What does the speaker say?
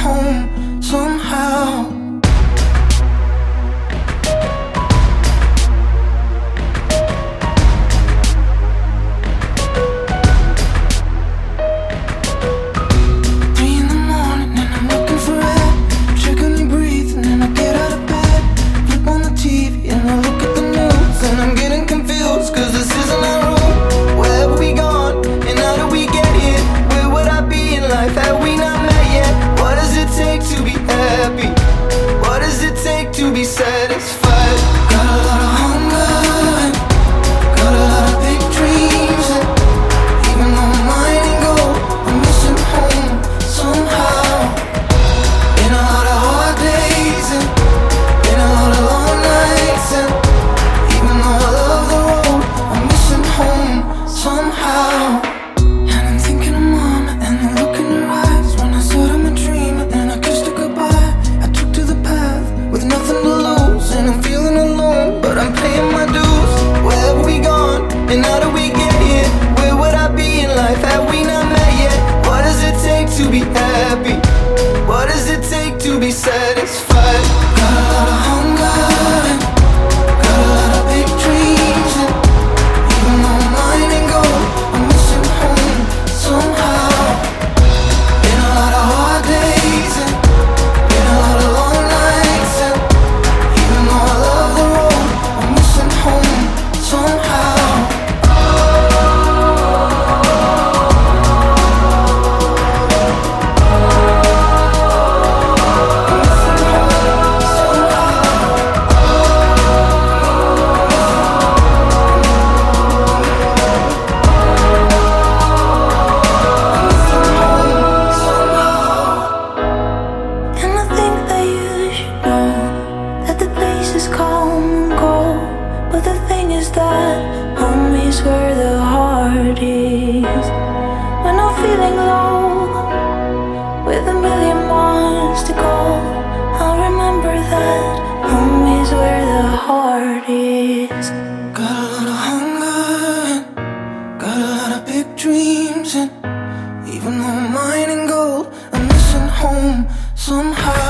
home somehow. To be satisfied, got a lot of hunger, got a lot of big dreams, and even though mine ain't gold, I'm missing home somehow. In a lot of hard days and in a lot of long nights, and even though I love the road, I'm missing home somehow. And I'm thinking of mama and the look in her eyes when I said I'm a dreamer and I kissed her goodbye. I took to the path with nothing to lose, and I'm feeling alone, but I'm paying my dues. Where have we gone, and how do we get here? Where would I be in life had we not met yet? What does it take to be happy? What does it take to be satisfied? Got a lot of hunger, and got a lot of big dreams, and even though mine ain't gold, I'm missing home somehow. In a lot of hard days and in a lot of long nights, and even though I love the road, I'm missing home somehow. But the thing is that home is where the heart is. When I'm feeling low, with a million miles to go, I'll remember that home is where the heart is. Got a lot of hunger, got a lot of big dreams, and even though mine ain't gold, I'm missing home somehow.